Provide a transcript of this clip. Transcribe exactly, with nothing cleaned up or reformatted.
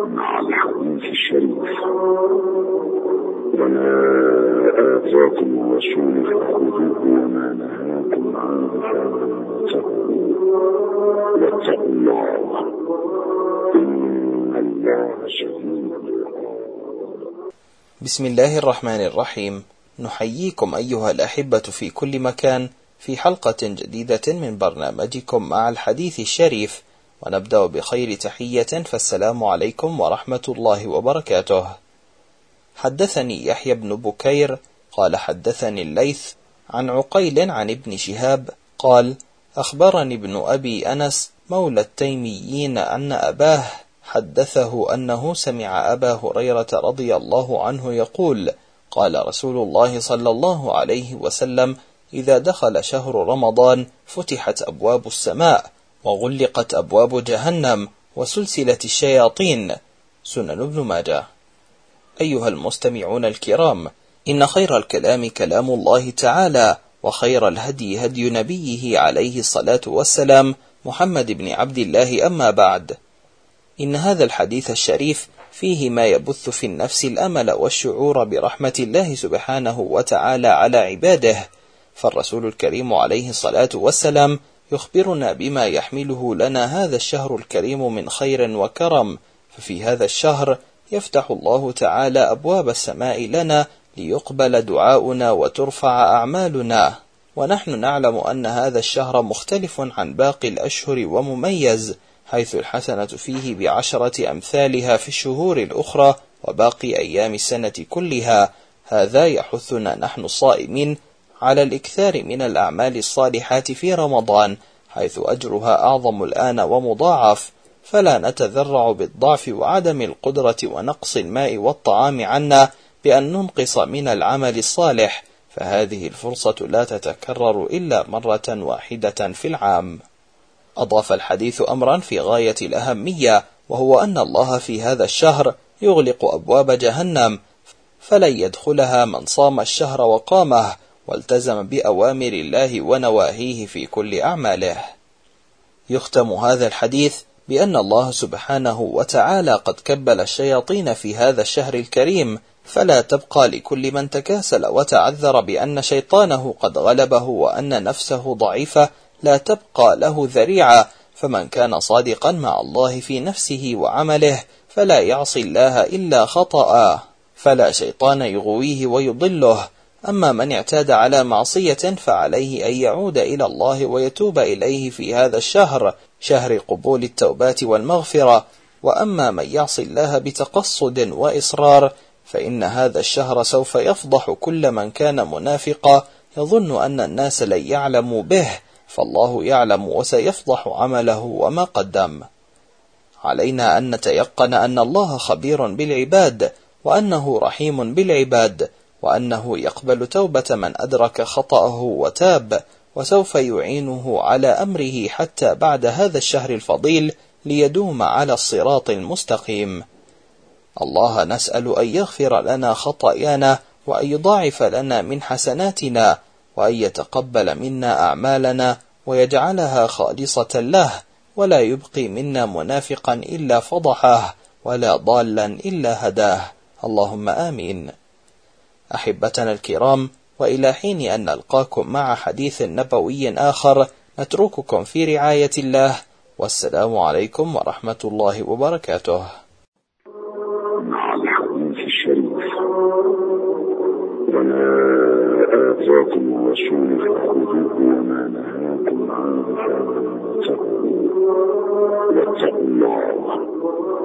مع الحديث الشريف. وما آتاكم الرسول فخذوه وما نهاكم عنه فانتهوا واتقوا الله إن الله شديد العقاب. بسم الله الرحمن الرحيم. نحييكم أيها الأحبة في كل مكان في حلقة جديدة من برنامجكم مع الحديث الشريف، ونبدأ بخير تحية، فالسلام عليكم ورحمة الله وبركاته. حدثني يحيى بن بكير قال حدثني الليث عن عقيل عن ابن شهاب قال أخبرني ابن أبي أنس مولى التيميين أن أباه حدثه أنه سمع أبا هريرة رضي الله عنه يقول قال رسول الله صلى الله عليه وسلم إذا دخل شهر رمضان فتحت أبواب السماء وغلقت أبواب جهنم وسلسلة الشياطين. سنن ابن ماجه. أيها المستمعون الكرام، إن خير الكلام كلام الله تعالى، وخير الهدي هدي نبيه عليه الصلاة والسلام محمد بن عبد الله. أما بعد، إن هذا الحديث الشريف فيه ما يبث في النفس الأمل والشعور برحمة الله سبحانه وتعالى على عباده، فالرسول الكريم عليه الصلاة والسلام يخبرنا بما يحمله لنا هذا الشهر الكريم من خير وكرم. ففي هذا الشهر يفتح الله تعالى أبواب السماء لنا ليقبل دعاؤنا وترفع أعمالنا، ونحن نعلم أن هذا الشهر مختلف عن باقي الأشهر ومميز، حيث الحسنة فيه بعشرة أمثالها في الشهور الأخرى وباقي أيام السنة كلها. هذا يحثنا نحن الصائمين على الإكثار من الأعمال الصالحات في رمضان، حيث أجرها أعظم الآن ومضاعف، فلا نتذرع بالضعف وعدم القدرة ونقص الماء والطعام عنا بأن ننقص من العمل الصالح، فهذه الفرصة لا تتكرر إلا مرة واحدة في العام. أضاف الحديث أمرا في غاية الأهمية، وهو أن الله في هذا الشهر يغلق أبواب جهنم، فلن يدخلها من صام الشهر وقامه والتزم بأوامر الله ونواهيه في كل أعماله. يختم هذا الحديث بأن الله سبحانه وتعالى قد كبل الشياطين في هذا الشهر الكريم، فلا تبقى لكل من تكاسل وتعذر بأن شيطانه قد غلبه وأن نفسه ضعيفة لا تبقى له ذريعة، فمن كان صادقا مع الله في نفسه وعمله فلا يعصي الله إلا خطأ، فلا شيطان يغويه ويضله. أما من اعتاد على معصية فعليه أن يعود إلى الله ويتوب إليه في هذا الشهر، شهر قبول التوبات والمغفرة. وأما من يعصي الله بتقصد وإصرار فإن هذا الشهر سوف يفضح كل من كان منافقا يظن أن الناس لن يعلموا به، فالله يعلم وسيفضح عمله وما قدم. علينا أن نتيقن أن الله خبير بالعباد، وأنه رحيم بالعباد، وأنه يقبل توبة من أدرك خطأه وتاب، وسوف يعينه على أمره حتى بعد هذا الشهر الفضيل ليدوم على الصراط المستقيم. الله نسأل أن يغفر لنا خطايانا، وأن يضاعف لنا من حسناتنا، وأن يتقبل منا أعمالنا ويجعلها خالصة له، ولا يبقي منا منافقا إلا فضحه، ولا ضالا إلا هداه. اللهم آمين. أحبتنا الكرام، وإلى حين أن نلقاكم مع حديث نبوي آخر، نترككم في رعاية الله، والسلام عليكم ورحمة الله وبركاته. مع الحديث الشريف. وما آتاكم الرسول فخذوه وما نهاكم عنه فانتهوا واتقوا الله